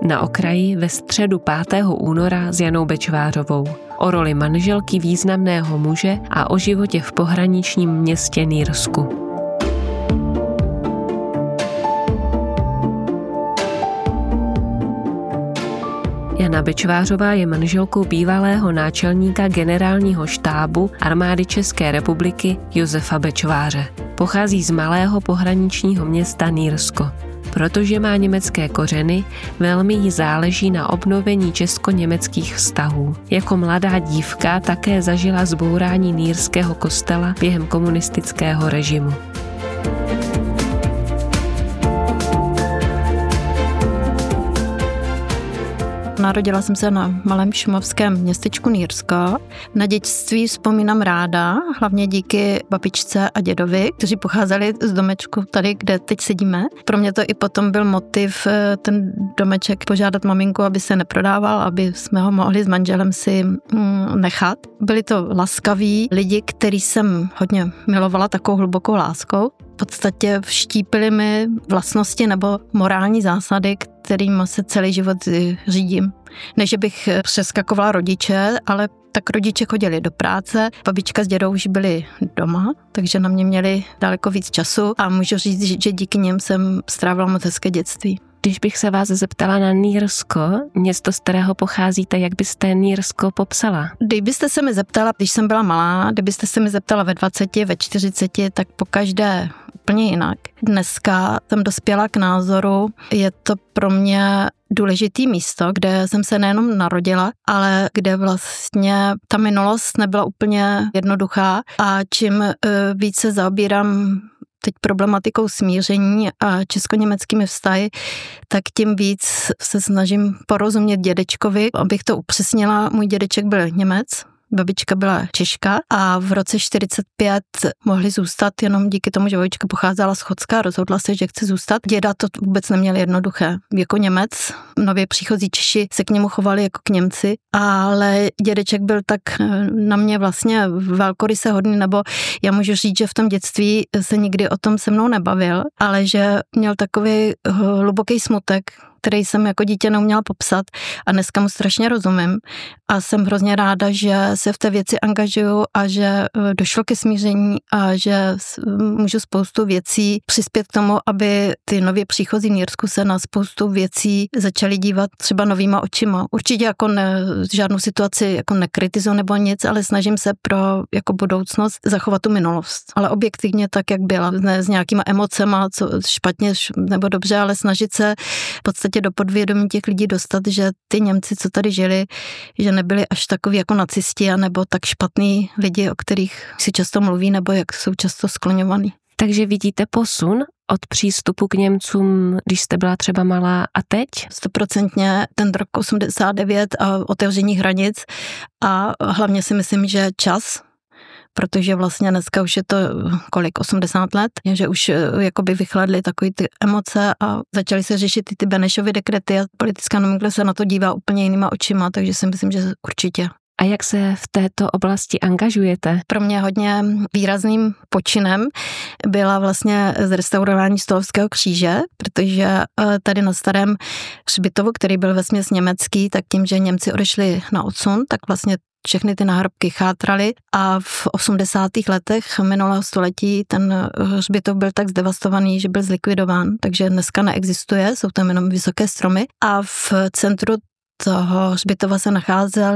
Na okraji ve středu 5. února s Janou Bečvářovou. O roli manželky významného muže a o životě v pohraničním městě Nýrsku. Jana Bečvářová je manželkou bývalého náčelníka generálního štábu armády České republiky Josefa Bečváře. Pochází z malého pohraničního města Nýrsko. Protože má německé kořeny, velmi jí záleží na obnovení česko-německých vztahů. Jako mladá dívka také zažila zbourání nýrského kostela během komunistického režimu. Narodila jsem se na malém šumavském městečku Nýrsko. Na dětství vzpomínám ráda, hlavně díky babičce a dědovi, kteří pocházeli z domečku tady, kde teď sedíme. Pro mě to i potom byl motiv ten domeček požádat maminku, aby se neprodával, aby jsme ho mohli s manželem si nechat. Byli to laskaví lidi, který jsem hodně milovala takovou hlubokou láskou. V podstatě vštípili mi vlastnosti nebo morální zásady, kterým se celý život řídím. Ne, že bych přeskakovala rodiče, ale tak rodiče chodili do práce, babička s dědou už byli doma, takže na mě měli daleko víc času a můžu říct, že díky něm jsem strávila moc hezké dětství. Když bych se vás zeptala na Nýrsko, město, z kterého pocházíte, jak byste Nýrsko popsala? Kdybyste se mi zeptala, když jsem byla malá, kdybyste se mi zeptala ve 20, ve 40, tak pokaždé úplně jinak. Dneska jsem dospěla k názoru, je to pro mě důležitý místo, kde jsem se nejenom narodila, ale kde vlastně ta minulost nebyla úplně jednoduchá a čím více zaobírám teď problematikou smíření a česko-německými vztahy, tak tím víc se snažím porozumět dědečkovi. Abych to upřesnila, můj dědeček byl Němec, babička byla Češka a v roce 45 mohli zůstat jenom díky tomu, že babička pocházela z Chocka, rozhodla se, že chce zůstat. Děda to vůbec neměl jednoduché. Jako Němec, nově příchozí Češi se k němu chovali jako k Němci, ale dědeček byl tak na mě vlastně velkoryse hodný, nebo já můžu říct, že v tom dětství se nikdy o tom se mnou nebavil, ale že měl takový hluboký smutek, který jsem jako dítě neuměla popsat a dneska mu strašně rozumím a jsem hrozně ráda, že se v té věci angažuju a že došlo ke smíření a že můžu spoustu věcí přispět k tomu, aby ty nově příchozí v Nýrsku se na spoustu věcí začali dívat třeba novýma očima. Určitě jako žádnou situaci jako nekritizuju nebo nic, ale snažím se pro jako budoucnost zachovat tu minulost. Ale objektivně tak, jak byla. Ne s nějakýma emocema, co špatně nebo dobře, ale snažit se v podstatě do podvědomí těch lidí dostat, že ty Němci, co tady žili, že nebyli až takový jako nacisti, nebo tak špatný lidi, o kterých si často mluví, nebo jak jsou často skloňovaný. Takže vidíte posun od přístupu k Němcům, když jste byla třeba malá a teď? 100% ten rok 89 a otevření hranic a hlavně si myslím, že čas, protože vlastně dneska už je to 80 let, že už jakoby vychladly takové ty emoce a začaly se řešit ty Benešovy dekrety a politická nomenkla se na to dívá úplně jinýma očima, takže si myslím, že určitě. A jak se v této oblasti angažujete? Pro mě hodně výrazným počinem byla vlastně zrestaurování Stolovského kříže, protože tady na starém hřbitovu, který byl vesměs německý, tak tím, že Němci odešli na odsun, tak vlastně všechny ty náhrobky chátraly a v 80. letech minulého století ten hřbitov byl tak zdevastovaný, že byl zlikvidován, takže dneska neexistuje, jsou tam jenom vysoké stromy a v centru toho hřbitova se nacházel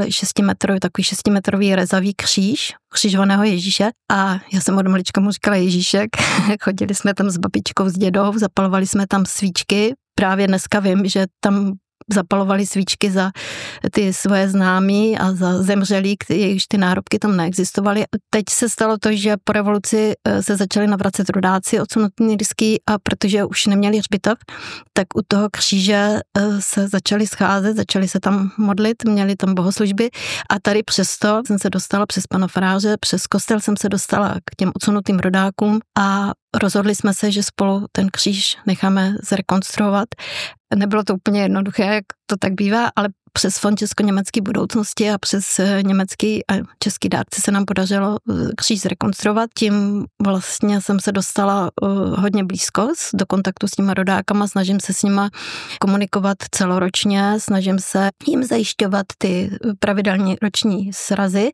6-metrový rezavý kříž křižovaného Ježíše a já jsem od malička mu říkala Ježíšek. Chodili jsme tam s babičkou, s dědou, zapalovali jsme tam svíčky. Právě dneska vím, že tam zapalovali svíčky za ty svoje známí a za zemřelí, jejichž ty náhrobky tam neexistovaly. Teď se stalo to, že po revoluci se začali navracet rodáci odsunutí nýrský a protože už neměli hřbitov, tak u toho kříže se začali scházet, začali se tam modlit, měli tam bohoslužby a tady přesto jsem se dostala přes pana faráře, přes kostel jsem se dostala k těm odsunutým rodákům a rozhodli jsme se, že spolu ten kříž necháme zrekonstruovat. Nebylo to úplně jednoduché, jak to tak bývá, ale přes Fond česko-německé budoucnosti a přes německý a český dárci se nám podařilo kříž zrekonstruovat. Tím vlastně jsem se dostala hodně blízko do kontaktu s těma rodákama, snažím se s nima komunikovat celoročně, snažím se jim zajišťovat ty pravidelní roční srazy.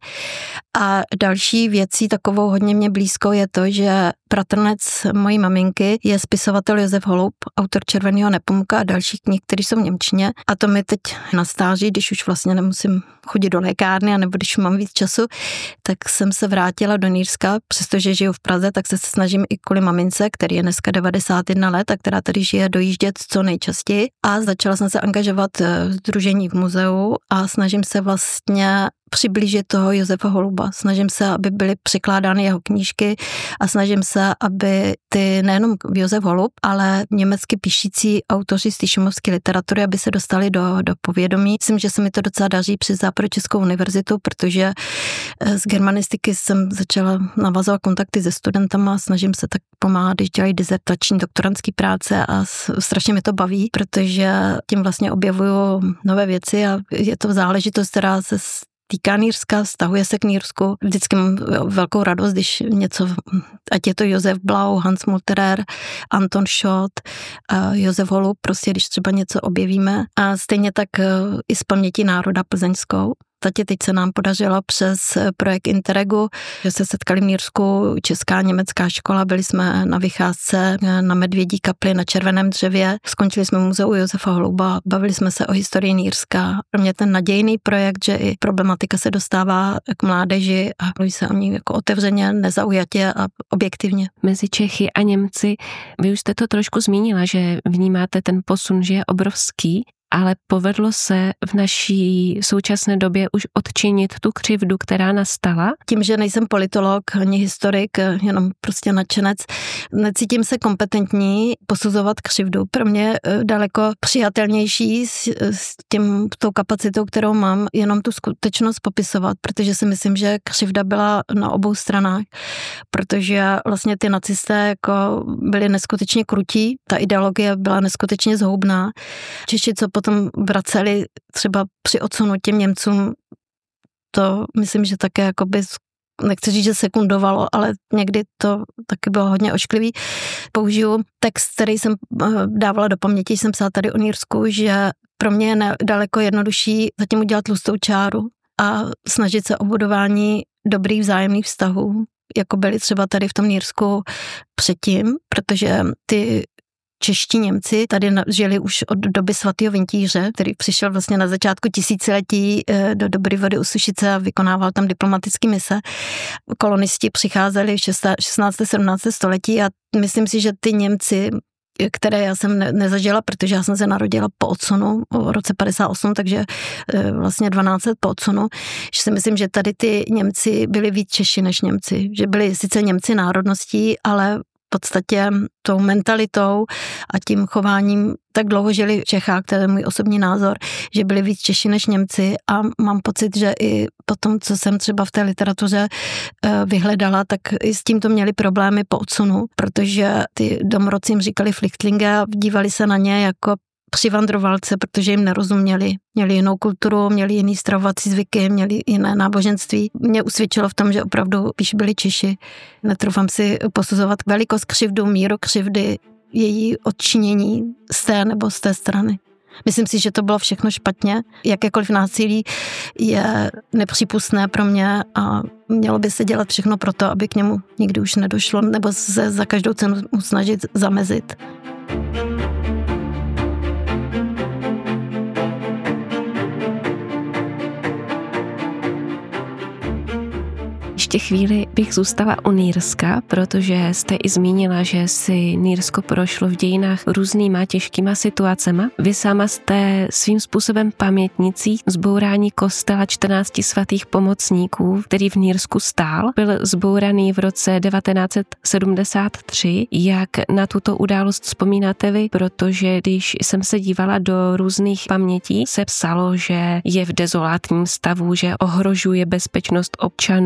A další věcí takovou hodně mě blízko je to, že bratrnec mojí maminky je spisovatel Josef Holub, autor Červeného Nepomukka a dalších knih, které jsou v němčině. A to mi teď na stáži, když už vlastně nemusím chodit do lékárny, anebo když mám víc času, tak jsem se vrátila do Nýrska, přestože žiju v Praze, tak se snažím i kvůli mamince, který je dneska 91 let a která tady žije, dojíždět co nejčastěji. A začala jsem se angažovat v sdružení v muzeu a snažím se vlastně přiblížit toho Josefa Holuba. Snažím se, aby byly překládány jeho knížky a snažím se, aby ty nejenom Josef Holub, ale německy píšící autoři z té šumovské literatury, aby se dostali do povědomí. Myslím, že se mi to docela daří přes Západočeskou univerzitu, protože z germanistiky jsem začala navazovat kontakty se studentama, snažím se tak pomáhat, když dělají dizertační doktorantské práce a strašně mi to baví, protože tím vlastně objevuju nové věci a je to záležitost, která se týká Nýrska, vztahuje se k Nýrsku. Vždycky mám velkou radost, když něco, ať je to Josef Blau, Hans Multerer, Anton Schott, Josef Holub, prostě když třeba něco objevíme. A stejně tak i z paměti národa plzeňskou. Teď se nám podařilo přes projekt Interregu, že se setkali v Nýrsku česká a německá škola, byli jsme na vycházce na Medvědí kapli na Červeném dřevě, skončili jsme v muzeu Josefa Holuba, bavili jsme se o historii Nýrska. Pro mě ten nadějný projekt, že i problematika se dostává k mládeži a mluví se o ní jako otevřeně, nezaujatě a objektivně. Mezi Čechy a Němci, vy už jste to trošku zmínila, že vnímáte ten posun, že je obrovský, ale povedlo se v naší současné době už odčinit tu křivdu, která nastala? Tím, že nejsem politolog ani historik, jenom prostě nadšenec, necítím se kompetentní posuzovat křivdu. Pro mě daleko přijatelnější s tou kapacitou, kterou mám, jenom tu skutečnost popisovat, protože si myslím, že křivda byla na obou stranách, protože vlastně ty nacisté jako byli neskutečně krutí, ta ideologie byla neskutečně zhoubná. Češi, co potom vraceli třeba při odsunu těm Němcům, to myslím, že také jakoby, nechci říct, že sekundovalo, ale někdy to taky bylo hodně ošklivý. Použiju text, který jsem dávala do paměti, jsem psala tady o Nýrsku, že pro mě je daleko jednodušší zatím udělat tlustou čáru a snažit se o budování dobrých vzájemných vztahů, jako byly třeba tady v tom Nýrsku předtím, protože ty čeští Němci tady žili už od doby svatého Vintíře, který přišel vlastně na začátku tisíciletí do Dobré Vody u Sušice a vykonával tam diplomatické mise. Kolonisti přicházeli v 16. 17. století a myslím si, že ty Němci, které já jsem nezažila, protože já jsem se narodila po odsunu v roce 58, takže vlastně 12 let po odsunu, že si myslím, že tady ty Němci byli víc Češi než Němci, že byli sice Němci národností, ale v podstatě tou mentalitou a tím chováním tak dlouho žili v Čechách, to je můj osobní názor, že byli víc Češi než Němci a mám pocit, že i po tom, co jsem třeba v té literatuře vyhledala, tak i s tímto měli problémy po odsunu, protože ty domorodci jim říkali Flüchtlinge a dívali se na ně jako přivandrovalce, protože jim nerozuměli. Měli jinou kulturu, měli jiný stravovací zvyky, měli jiné náboženství. Mě usvědčilo v tom, že opravdu spíš byli Češi. Netroufám si posuzovat velikost křivdu, míru křivdy, její odčinění z té nebo z té strany. Myslím si, že to bylo všechno špatně. Jakékoliv násilí je nepřípustné pro mě a mělo by se dělat všechno pro to, aby k němu nikdy už nedošlo, nebo se za každou cenu snažit zamezit. Ještě chvíli bych zůstala u Nýrska, protože jste i zmínila, že si Nýrsko prošlo v dějinách různýma těžkýma situacema. Vy sama jste svým způsobem pamětnicí zbourání kostela 14 svatých pomocníků, který v Nýrsku stál. Byl zbouraný v roce 1973. Jak na tuto událost vzpomínáte vy? Protože když jsem se dívala do různých pamětí, se psalo, že je v dezolátním stavu, že ohrožuje bezpečnost občanů, ruší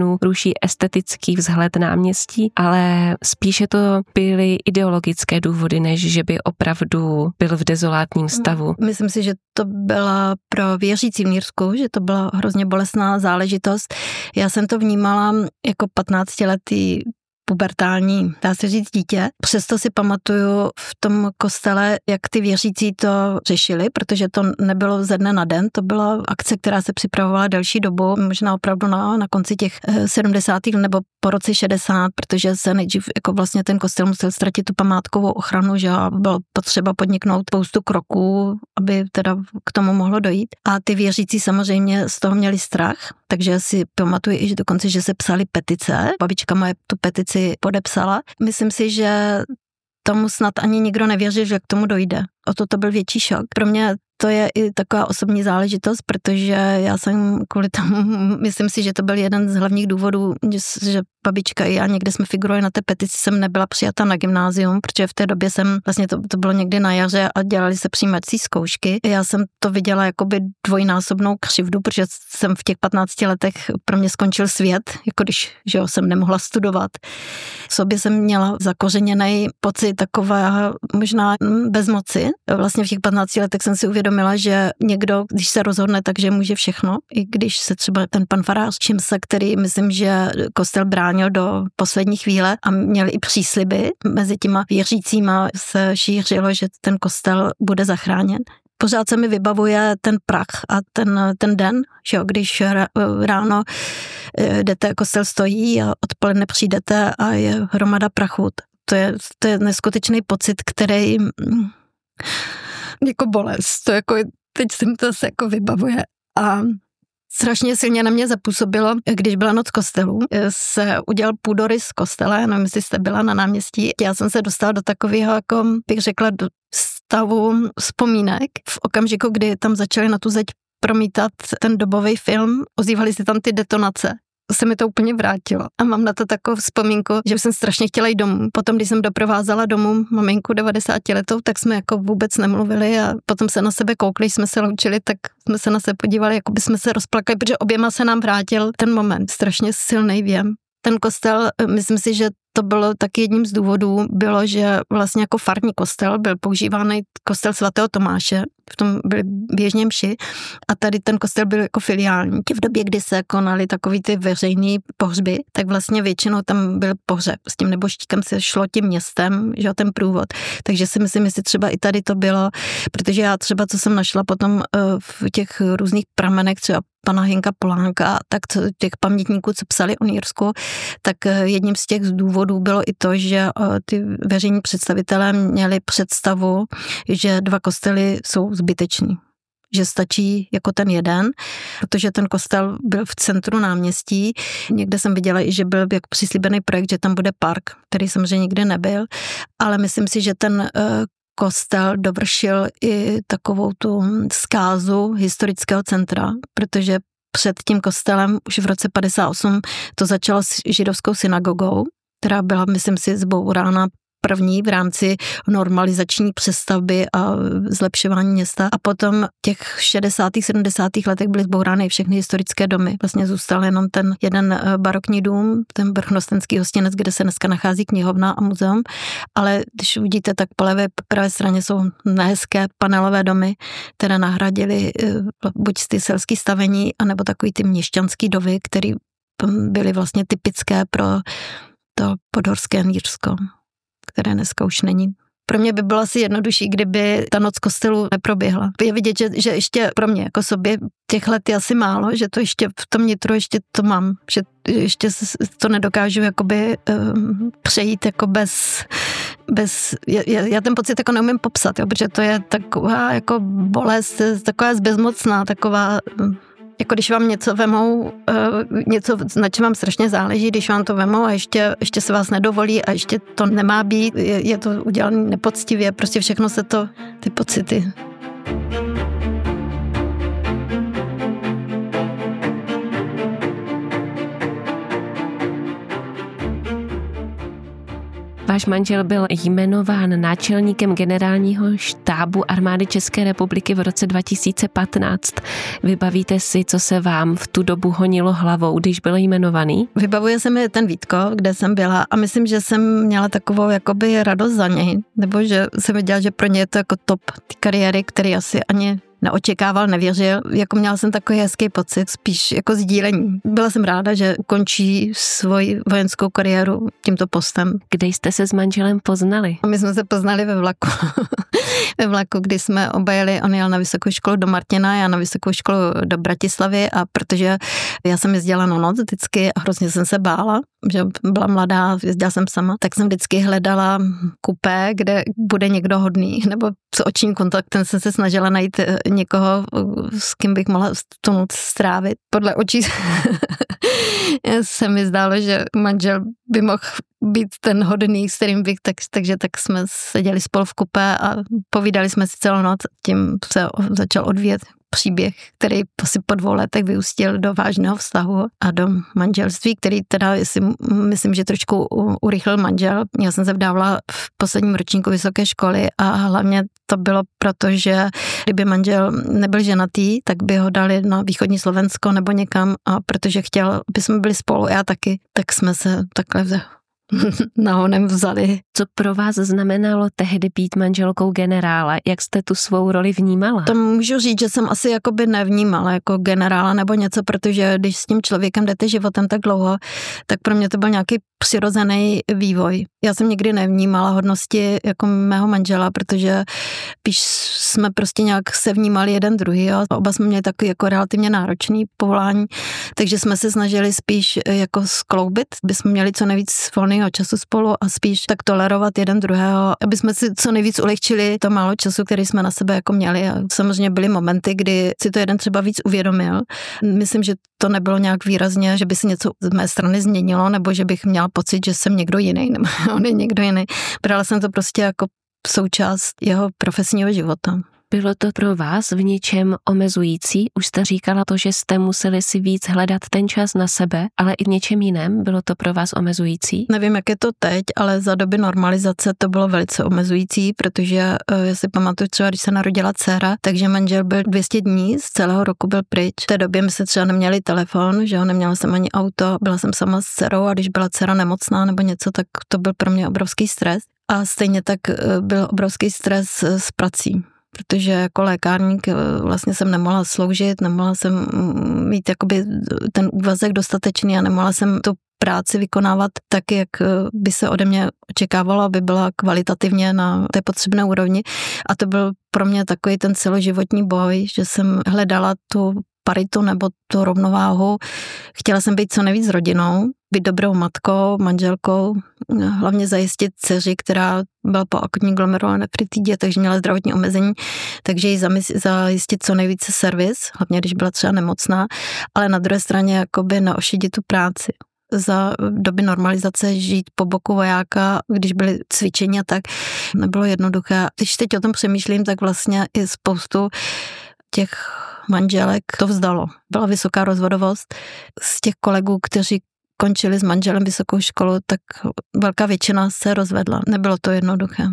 lepší estetický vzhled náměstí, ale spíše to byly ideologické důvody, než že by opravdu byl v dezolátním stavu. Myslím si, že to byla pro věřící v Nýrsku, že to byla hrozně bolestná záležitost. Já jsem to vnímala jako 15letý pubertální, dá se říct, dítě. Přesto si pamatuju v tom kostele, jak ty věřící to řešili, protože to nebylo ze dne na den, to byla akce, která se připravovala delší dobu, možná opravdu na konci těch 70. nebo po roce 60, protože se nejdřív jako vlastně ten kostel musel ztratit tu památkovou ochranu, že bylo potřeba podniknout spoustu kroků, aby teda k tomu mohlo dojít. A ty věřící samozřejmě z toho měli strach, takže si pamatuju i že dokonce, že se psaly petice. Babička moje tu petici podepsala. Myslím si, že tomu snad ani nikdo nevěřil, že k tomu dojde. O to byl větší šok. Pro mě to je i taková osobní záležitost, protože já jsem kvůli tomu, myslím si, že to byl jeden z hlavních důvodů, že babička i já někde jsme figurovali na té petici, jsem nebyla přijata na gymnázium, protože v té době jsem, vlastně to bylo někdy na jaře a dělali se přijímací zkoušky. Já jsem to viděla jakoby dvojnásobnou křivdu, protože jsem v těch 15 letech pro mě skončil svět, jako když že jo, jsem nemohla studovat. V sobě jsem měla zakořeněný pocit takové možná bezmoci. Vlastně v těch 15 letech jsem si uvědomila, že někdo, když se rozhodne, takže může všechno. I když se třeba ten pan farář Čimsa, který myslím, že kostel bránil do poslední chvíle a měl i přísliby, mezi těma věřícíma se šířilo, že ten kostel bude zachráněn. Pořád se mi vybavuje ten prach a ten den, že jo, když ráno jdete, kostel stojí a odpoledne přijdete a je hromada prachu. To je neskutečný pocit, který jako bolest. To jako, teď se mi to se jako vybavuje. A strašně silně na mě zapůsobilo, když byla noc kostelů, se udělal půdorys kostela, nevím, jestli jste byla na náměstí. Já jsem se dostala do takového, jako bych řekla, do stavu vzpomínek. V okamžiku, kdy tam začali na tu zeď promítat ten dobový film, ozývaly se tam ty detonace. Se mi to úplně vrátilo. A mám na to takovou vzpomínku, že jsem strašně chtěla jít domů. Potom, když jsem doprovázela domů maminku 90letou, tak jsme jako vůbec nemluvili a potom se na sebe koukli, jsme se loučili, tak jsme se na sebe podívali, jako by jsme se rozplakali, protože oběma se nám vrátil ten moment. Strašně silný věm. Ten kostel, myslím si, že to bylo taky jedním z důvodů, bylo, že vlastně jako farní kostel byl používaný kostel svatého Tomáše, v tom byly běžně mši a tady ten kostel byl jako filiální. V době, kdy se konaly takový ty veřejný pohřby, tak vlastně většinou tam byl pohřeb. S tím nebožtíkem se šlo tím městem, že ten průvod. Takže si myslím, jestli třeba i tady to bylo, protože já třeba, co jsem našla potom v těch různých pramenech, třeba pana Hynka Polánka, tak těch pamětníků, co psali o Nýrsku, tak jedním z těch důvodů bylo i to, že ty veřejní představitelé měli představu, že 2 kostely jsou zbytečný. Že stačí jako ten jeden, protože ten kostel byl v centru náměstí. Někde jsem viděla i, že byl jako přislíbený projekt, že tam bude park, který samozřejmě nikdy nebyl, ale myslím si, že ten kostel dovršil i takovou tu zkázu historického centra, protože před tím kostelem už v roce 58 to začalo s židovskou synagogou, která byla, myslím si, zbourána první v rámci normalizační přestavby a zlepšování města. A potom těch 60. 70. letech byly zbourány všechny historické domy. Vlastně zůstal jenom ten jeden barokní dům, ten Vrchnostenský hostinec, kde se dneska nachází knihovna a muzeum. Ale když uvidíte, tak po levé pravé straně jsou nehezké panelové domy, které nahradily buď ty selský stavení, anebo takový ty měšťanský dovy, které byly vlastně typické pro to podhorské Nýrsko, které dneska už není. Pro mě by bylo asi jednodušší, kdyby ta noc kostelu neproběhla. Je vidět, že ještě pro mě jako sobě těch let je asi málo, že to ještě v tom nitru ještě to mám, že ještě to nedokážu jakoby přejít jako bez já ten pocit jako neumím popsat, jo, protože to je taková jako bolest, taková bezmocná, taková jako když vám něco vemou, něco, na čem vám strašně záleží, když vám to vemou a ještě se vás nedovolí a ještě to nemá být, je to udělané nepoctivě, prostě všechno se to, ty pocity. Váš manžel byl jmenován náčelníkem generálního štábu armády České republiky v roce 2015. Vybavíte si, co se vám v tu dobu honilo hlavou, když byl jmenovaný? Vybavuje se mi ten Vítko, kde jsem byla a myslím, že jsem měla takovou jakoby radost za něj, nebo že jsem viděla, že pro ně je to jako top ty kariéry, který asi ani neočekával, nevěřil. Jako měla jsem takový hezký pocit, spíš jako sdílení. Byla jsem ráda, že končí svoji vojenskou kariéru tímto postem. Kde jste se s manželem poznali? My jsme se poznali ve vlaku. Ve vlaku, kdy jsme oba jeli, on jel na vysokou školu do Martina, já na vysokou školu do Bratislavy a protože já jsem jezdila na noc vždycky a hrozně jsem se bála, že byla mladá, jezdila jsem sama, tak jsem vždycky hledala kupé, kde bude někdo hodný, nebo s očním kontaktem jsem se snažila najít někoho, s kým bych mohla tu noc strávit. Podle očí se mi zdálo, že manžel by mohl být ten hodný, s kterým bych, takže tak jsme seděli spolu v kupé a povídali jsme si celou noc. Tím se začal odvíjet příběh, který asi po 2 letech vyústil do vážného vztahu a do manželství, který teda myslím, že trošku urychlil manžel. Já jsem se vdávala v posledním ročníku vysoké školy a hlavně to bylo proto, že kdyby manžel nebyl ženatý, tak by ho dali na východní Slovensko nebo někam a protože chtěl, aby jsme byli spolu, já taky, tak jsme se takhle nahonem vzali. Co pro vás znamenalo tehdy být manželkou generála? Jak jste tu svou roli vnímala? To můžu říct, že jsem asi jakoby nevnímala jako generála nebo něco, protože když s tím člověkem jdete životem tak dlouho, tak pro mě to byl nějaký přirozený vývoj. Já jsem nikdy nevnímala hodnosti jako mého manžela, protože spíš jsme prostě nějak se vnímali jeden druhý. Jo. Oba jsme měli takový jako relativně náročný povolání, takže jsme se snažili spíš jako skloubit, aby jsme měli co nejvíc volného času spolu a spíš tak tolerovat jeden druhého, aby jsme si co nejvíc ulehčili to málo času, který jsme na sebe jako měli. A samozřejmě byly momenty, kdy si to jeden třeba víc uvědomil. Myslím, že to nebylo nějak výrazně, že by se něco z mé strany změnilo, nebo že bych měla pocit, že jsem někdo jiný, nebo on je někdo jiný. Brala jsem to prostě jako součást jeho profesního života. Bylo to pro vás v něčem omezující? Už jste říkala to, že jste museli si víc hledat ten čas na sebe, ale i v něčem jiném bylo to pro vás omezující? Nevím, jak je to teď, ale za doby normalizace to bylo velice omezující, protože já si pamatuju třeba, když se narodila dcera, takže manžel byl 200 dní, z celého roku byl pryč. V té době my se třeba neměli telefon, že jo, neměla jsem ani auto, byla jsem sama s dcerou a když byla dcera nemocná nebo něco, tak to byl pro mě obrovský stres. A stejně tak byl obrovský stres s prací. Protože jako lékárník vlastně jsem nemohla sloužit, nemohla jsem mít jakoby ten úvazek dostatečný a nemohla jsem tu práci vykonávat tak, jak by se ode mě očekávalo, aby byla kvalitativně na té potřebné úrovni. A to byl pro mě takový ten celoživotní boj, že jsem hledala tu paritu nebo tu rovnováhu. Chtěla jsem být co nejvíc s rodinou, být dobrou matkou, manželkou, hlavně zajistit dceři, která byla po akutní glomerulové nefritidě, takže měla zdravotní omezení, takže jí zajistit co nejvíce servis, hlavně když byla třeba nemocná, ale na druhé straně jakoby neošidit tu práci. Za doby normalizace žít po boku vojáka, když byly cvičení a tak, nebylo jednoduché. Když teď o tom přemýšlím, tak vlastně i spoustu těch manželek to vzdalo. Byla vysoká rozvodovost. Z těch kolegů, kteří končili s manželem vysokou školu, tak velká většina se rozvedla. Nebylo to jednoduché.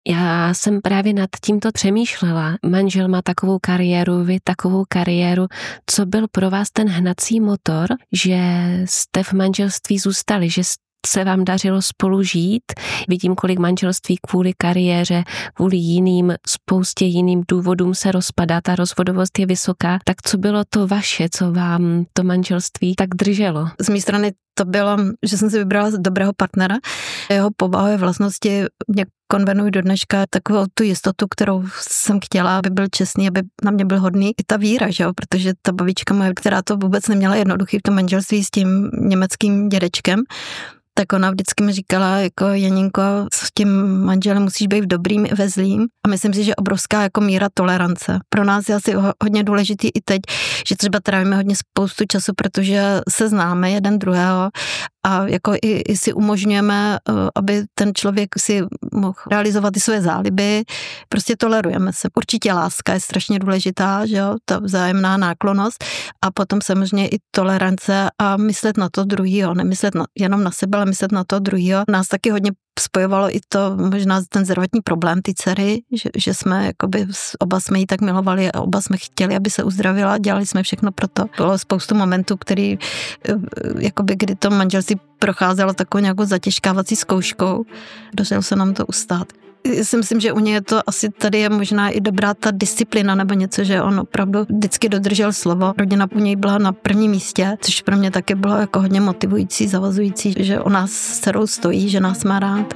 Já jsem právě nad tímto přemýšlela. Manžel má takovou kariéru, vy takovou kariéru. Co byl pro vás ten hnací motor, že jste v manželství zůstali, že se vám dařilo spolu žít? Vidím, kolik manželství kvůli kariéře, kvůli spoustě jiným důvodům se rozpadá, ta rozvodovost je vysoká. Tak co bylo to vaše, co vám to manželství tak drželo? Z mé strany to bylo, že jsem si vybrala dobrého partnera. Jeho povahové vlastnosti mě konvenují do dneška takovou tu jistotu, kterou jsem chtěla, aby byl čestný, aby na mě byl hodný. I ta víra, že jo? Protože ta babička moje, která to vůbec neměla jednoduchý v tom manželství s tím německým dědečkem, tak ona vždycky mi říkala, jako Janinko, s tím manželem musíš být v dobrým i ve zlým. A myslím si, že obrovská jako míra tolerance. Pro nás je asi hodně důležitý i teď, že třeba trávíme hodně spoustu času, protože se známe jeden druhého a jako i si umožňujeme, aby ten člověk si mohl realizovat i své záliby. Prostě tolerujeme se. Určitě láska je strašně důležitá, že jo, ta vzájemná náklonnost a potom samozřejmě i tolerance a myslet na to druhýho, nemyslet jenom na sebe, ale myslet na to druhýho. Nás taky hodně spojovalo i to možná ten zdravotní problém ty dcery, že jsme jakoby oba jsme jí tak milovali a oba jsme chtěli, aby se uzdravila, dělali jsme všechno pro to. Bylo spoustu momentů, jakoby, kdy to manželství procházelo takovou nějakou zatěžkávací zkouškou. Došlo se nám to ustát. Já si myslím, že u něj je to asi tady je možná i dobrá ta disciplina nebo něco, že on opravdu vždycky dodržel slovo. Rodina u něj byla na prvním místě, což pro mě taky bylo jako hodně motivující, zavazující, že o nás s dcerou stojí, že nás má rád.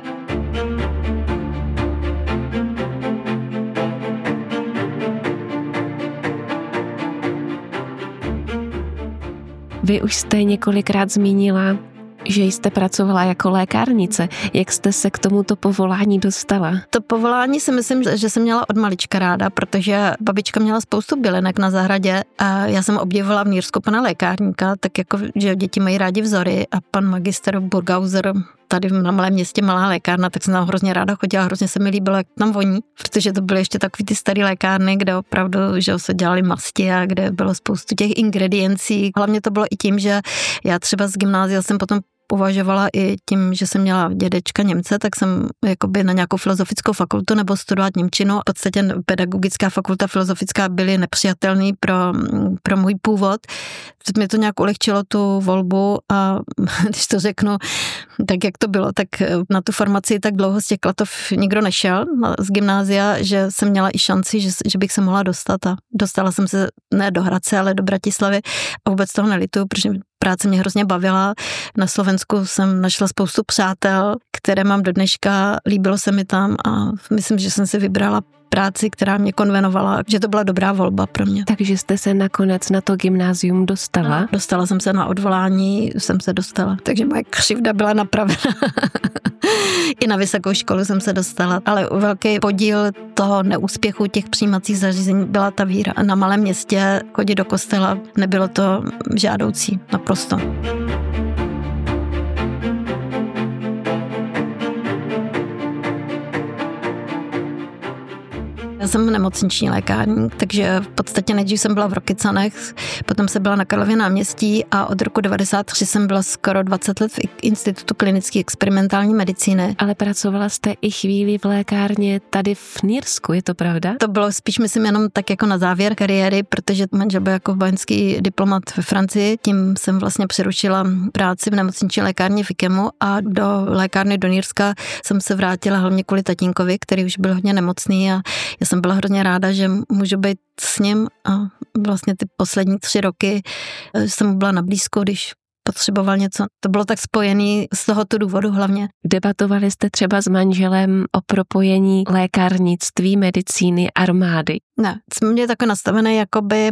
Vy už jste několikrát zmínila, že jste pracovala jako lékárnice. Jak jste se k tomuto povolání dostala? To povolání si myslím, že jsem měla od malička ráda, protože babička měla spoustu bylinek na zahradě a já jsem obdivovala v Nýrsku pana lékárníka, tak jako, že děti mají rádi vzory a pan magister Burghauser tady na malém městě malá lékárna, tak jsem tam hrozně ráda chodila, hrozně se mi líbilo, jak tam voní, protože to byly ještě takový ty staré lékárny, kde opravdu, že se dělaly masti a kde bylo spoustu těch ingrediencí. Hlavně to bylo i tím, že já třeba z gymnázia jsem potom uvažovala i tím, že jsem měla dědečka Němce, tak jsem jakoby na nějakou filozofickou fakultu nebo studovat němčinu. V podstatě pedagogická fakulta, filozofická byly nepřijatelný pro můj původ. Mě to nějak ulehčilo tu volbu a když to řeknu, tak jak to bylo, tak na tu farmaci tak dlouho z těch Klatov nikdo nešel z gymnázia, že jsem měla i šanci, že bych se mohla dostat a dostala jsem se ne do Hradce, ale do Bratislavy a vůbec toho nelituju, protože práce mě hrozně bavila. Na Slovensku jsem našla spoustu přátel, které mám do dneška, líbilo se mi tam a myslím, že jsem si vybrala práci, která mě konvenovala, že to byla dobrá volba pro mě. Takže jste se nakonec na to gymnázium dostala? No, dostala jsem se na odvolání, jsem se dostala. Takže moje křivda byla napravena. I na vysokou školu jsem se dostala, ale velký podíl toho neúspěchu těch přijímacích zařízení byla ta víra. Na malém městě chodit do kostela nebylo to žádoucí, naprosto. Já jsem nemocniční lékárník, takže v podstatě nejdřív jsem byla v Rokycanech, potom jsem byla na Karlově náměstí a od roku 1993 jsem byla skoro 20 let v Institutu klinické experimentální medicíny. Ale pracovala jste i chvíli v lékárně tady v Nýrsku, je to pravda? To bylo spíš, myslím, jenom tak jako na závěr kariéry, protože manžel byl jako vojenský diplomat ve Francii, tím jsem vlastně přerušila práci v nemocniční lékárně v IKEMu a do lékárny do Nýrska jsem se vrátila hlavně kvůli tatínkovi, který už byl hodně nemocný a já jsem byla hrozně ráda, že můžu být s ním a vlastně ty poslední 3 roky jsem mu byla na blízko, když potřeboval něco. To bylo tak spojený z tohoto důvodu hlavně. Debatovali jste třeba s manželem o propojení lékárnictví, medicíny, armády? Ne, jsme měli takové nastavené jakoby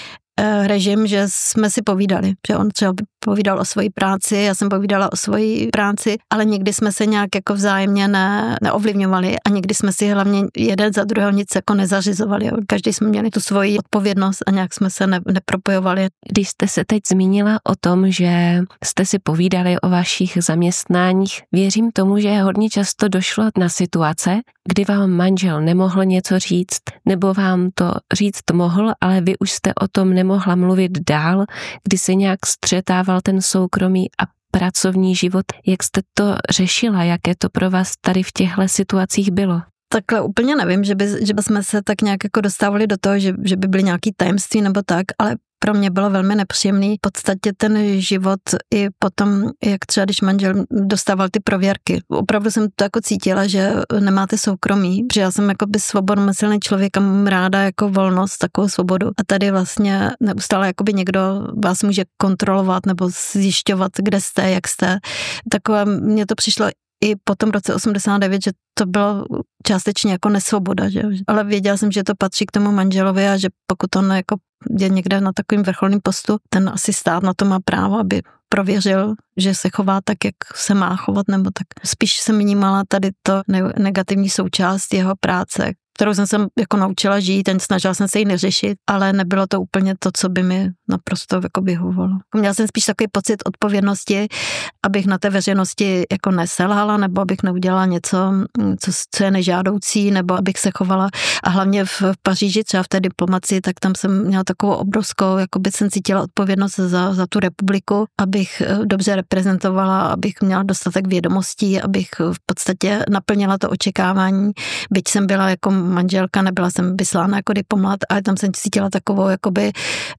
režim, že jsme si povídali, že on třeba povídal o svojí práci, já jsem povídala o svojí práci, ale nikdy jsme se nějak jako vzájemně neovlivňovali a nikdy jsme si hlavně jeden za druhého nic jako nezařizovali. Každý jsme měli tu svoji odpovědnost a nějak jsme se nepropojovali. Když jste se teď zmínila o tom, že jste si povídali o vašich zaměstnáních, věřím tomu, že hodně často došlo na situace, kdy vám manžel nemohl něco říct, nebo vám to říct mohl, ale vy už jste o tom nemohla mluvit dál, kdy se nějak střetával ten soukromý a pracovní život. Jak jste to řešila? Jaké to pro vás tady v těchto situacích bylo? Takhle úplně nevím, že by jsme se tak nějak jako dostávali do toho, že by byly nějaký tajemství nebo tak, ale pro mě bylo velmi nepříjemný. V podstatě ten život i potom, jak třeba když manžel dostával ty prověrky. Opravdu jsem to jako cítila, že nemáte soukromí, protože já jsem jako by svobodomyslný člověk a mám ráda jako volnost, takovou svobodu. A tady vlastně neustále jako by někdo vás může kontrolovat nebo zjišťovat, kde jste, jak jste. Takové mně to přišlo i po tom roce 89, že to bylo částečně jako nesvoboda, že? Ale věděla jsem, že to patří k tomu manželovi a že pokud on jako je někde na takovým vrcholným postu, ten asi stát na to má právo, aby prověřil, že se chová tak, jak se má chovat, nebo tak. Spíš jsem vnímala tady to negativní součást jeho práce, kterou jsem se jako naučila žít, snažila jsem se ji neřešit, ale nebylo to úplně to, co by mi naprosto jako vyhovovalo. Měla jsem spíš takový pocit odpovědnosti, abych na té veřejnosti jako neselhala, nebo abych neudělala něco, co je nežádoucí, nebo abych se chovala. A hlavně v Paříži, třeba v té diplomacii, tak tam jsem měla takovou obrovskou, jakoby jsem cítila odpovědnost za tu republiku, abych dobře reprezentovala, abych měla dostatek vědomostí, abych v podstatě naplnila to očekávání. Byť jsem byla jako manželka, nebyla jsem vyslána jako diplomat, ale tam jsem cítila takovou jakoby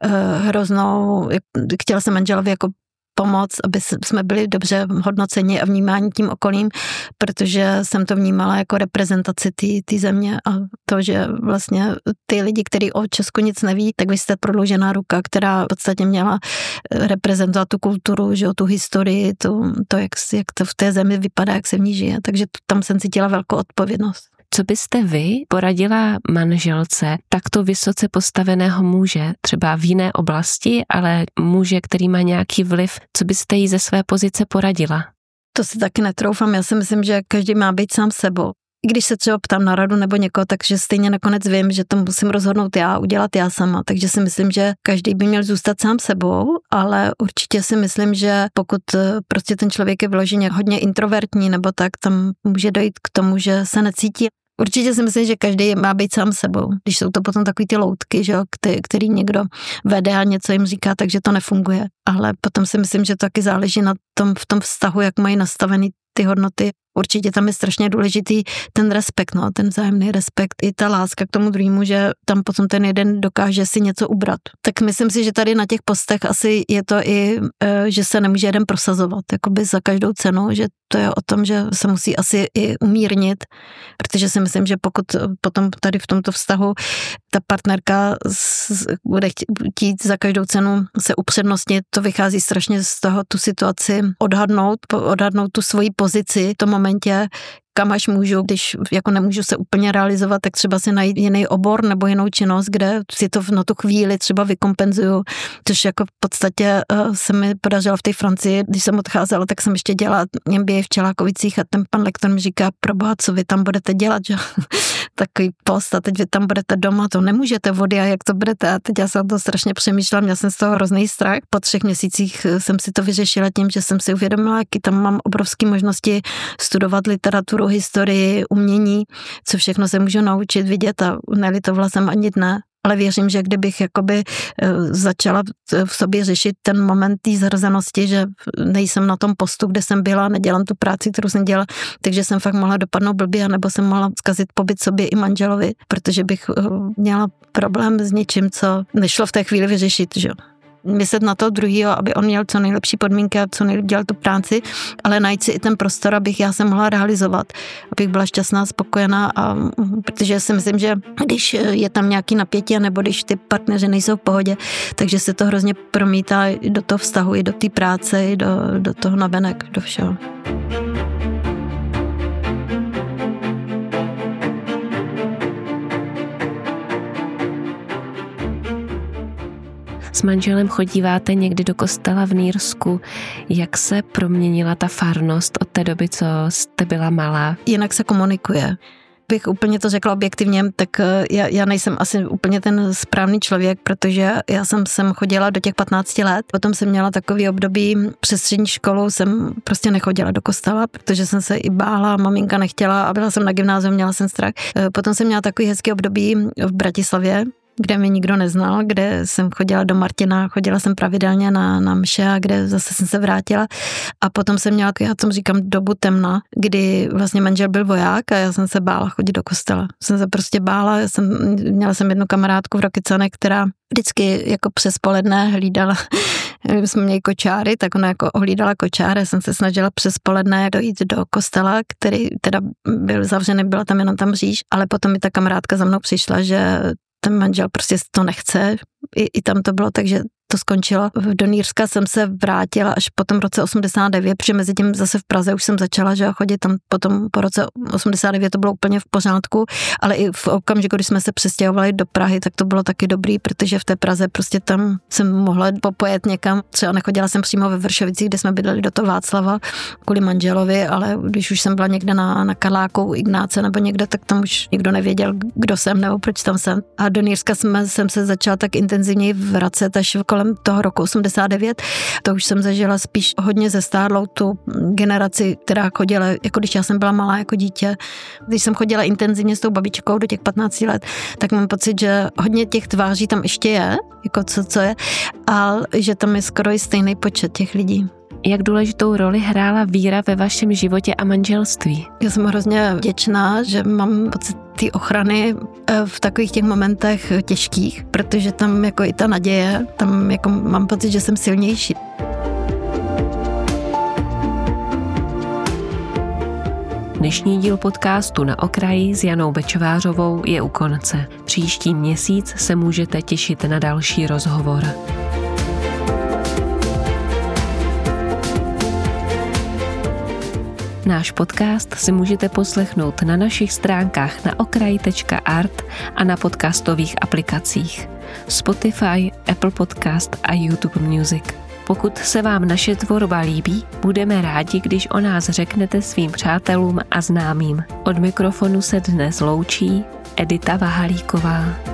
hroznou, chtěla jsem manželovi jako pomoct, aby jsme byli dobře hodnoceni a vnímáni tím okolím, protože jsem to vnímala jako reprezentaci té země a to, že vlastně ty lidi, kteří o Česku nic neví, tak vy jste prodloužená ruka, která v podstatě měla reprezentovat tu kulturu, že tu historii, to jak to v té zemi vypadá, jak se v ní žije. Takže tam jsem cítila velkou odpovědnost. Co byste vy poradila manželce takto vysoce postaveného muže, třeba v jiné oblasti, ale muže, který má nějaký vliv, co byste jí ze své pozice poradila? To si taky netroufám, já si myslím, že každý má být sám sebou. I když se třeba ptám na radu nebo někoho, takže stejně nakonec vím, že to musím rozhodnout já, udělat já sama. Takže si myslím, že každý by měl zůstat sám sebou, ale určitě si myslím, že pokud prostě ten člověk je vyloženě hodně introvertní nebo tak, tam může dojít k tomu, že se necítí. Určitě si myslím, že každý má být sám sebou. Když jsou to potom takový ty loutky, že, který někdo vede a něco jim říká, takže to nefunguje. Ale potom si myslím, že to taky záleží v tom vztahu, jak mají nastavený ty hodnoty. Určitě tam je strašně důležitý ten respekt, ten vzájemný respekt i ta láska k tomu druhému, že tam potom ten jeden dokáže si něco ubrat. Tak myslím si, že tady na těch postech asi je to i, že se nemůže jeden prosazovat, jakoby za každou cenu, že to je o tom, že se musí asi i umírnit, protože si myslím, že pokud potom tady v tomto vztahu ta partnerka bude chtít za každou cenu se upřednostnit, to vychází strašně z toho tu situaci odhadnout tu svoji pozici v tom momentě, kam až můžu, když jako nemůžu se úplně realizovat, tak třeba si najít jiný obor nebo jinou činnost, kde si to na tu chvíli třeba vykompenzuju, což jako v podstatě se mi podařilo v té Francii, když jsem odcházela, tak jsem ještě dělala MBA v Čelákovicích a ten pan lektor mi říká, proboha, co vy tam budete dělat, že? Takový post a teď vy tam budete doma, to nemůžete vody a jak to budete a teď já jsem to strašně přemýšlela, měla jsem z toho hrozný strach. Po 3 měsících jsem si to vyřešila tím, že jsem si uvědomila, jaký tam mám obrovské možnosti studovat literaturu, historii, umění, co všechno se můžu naučit, vidět a nelitovala jsem ani dne. Ale věřím, že kdybych jakoby začala v sobě řešit ten moment té zhrzenosti, že nejsem na tom postu, kde jsem byla, nedělám tu práci, kterou jsem dělala, takže jsem fakt mohla dopadnout blbě, nebo jsem mohla zkazit pobyt sobě i manželovi, protože bych měla problém s něčím, co nešlo v té chvíli vyřešit, že jo. Myslet na to druhýho, aby on měl co nejlepší podmínky a co nejlépe dělal tu práci, ale najít si i ten prostor, abych já se mohla realizovat, abych byla šťastná, spokojená a protože si myslím, že když je tam nějaký napětí nebo když ty partneři nejsou v pohodě, takže se to hrozně promítá i do toho vztahu, i do té práce, i do toho navenek, do všeho. S manželem chodíváte někdy do kostela v Nýrsku. Jak se proměnila ta farnost od té doby, co jste byla malá? Jinak se komunikuje. Bych úplně to řekla objektivně, tak já nejsem asi úplně ten správný člověk, protože já jsem sem chodila do těch 15 let, potom jsem měla takový období, přes střední školu jsem prostě nechodila do kostela, protože jsem se i bála, maminka nechtěla a byla jsem na gymnáziu, měla jsem strach. Potom jsem měla takový hezký období v Bratislavě, kde mě nikdo neznal, kde jsem chodila do Martina, chodila jsem pravidelně na mše a kde zase jsem se vrátila a potom jsem měla, já tomu říkám, dobu temna, kdy vlastně manžel byl voják a já jsem se bála chodit do kostela. Jsem se prostě bála, měla jsem jednu kamarádku v Rokycane, která vždycky jako přes poledne hlídala, jsme měli kočáry, tak ona jako ohlídala kočáry, jsem se snažila přes poledne dojít do kostela, který teda byl zavřený, byla tam jenom tam mříž, ale potom mi ta kamarádka za mnou přišla, že ten manžel prostě to nechce. I tam to bylo tak, že to skončilo. Do Nýrska jsem se vrátila až po tom roce 89, protože mezi tím zase v Praze už jsem začala, že chodit tam potom po roce 89 to bylo úplně v pořádku, ale i v okamžiku, když jsme se přestěhovali do Prahy, tak to bylo taky dobrý, protože v té Praze prostě tam jsem mohla popojet někam. Třeba nechodila jsem přímo ve Vršovicích, kde jsme bydleli do toho Václava kvůli manželovi, ale když už jsem byla někde na Karláku u Ignáce nebo někde, tak tam už nikdo nevěděl, kdo jsem nebo proč tam jsem. A do Nýrska jsem se začala tak intenzivněji vracet až kolem toho roku 89. To už jsem zažila spíš hodně zestárlou tu generaci, která chodila, jako když já jsem byla malá jako dítě. Když jsem chodila intenzivně s tou babičkou do těch 15 let, tak mám pocit, že hodně těch tváří tam ještě je, jako co je, ale že tam je skoro i stejný počet těch lidí. Jak důležitou roli hrála víra ve vašem životě a manželství? Já jsem hrozně vděčná, že mám pocit té ochrany v takových těch momentech těžkých, protože tam jako i ta naděje, tam jako mám pocit, že jsem silnější. Dnešní díl podcastu Na okraji s Janou Bečvářovou je u konce. Příští měsíc se můžete těšit na další rozhovor. Náš podcast si můžete poslechnout na našich stránkách naokraj.art a na podcastových aplikacích Spotify, Apple Podcast a YouTube Music. Pokud se vám naše tvorba líbí, budeme rádi, když o nás řeknete svým přátelům a známým. Od mikrofonu se dnes loučí Edita Vahalíková.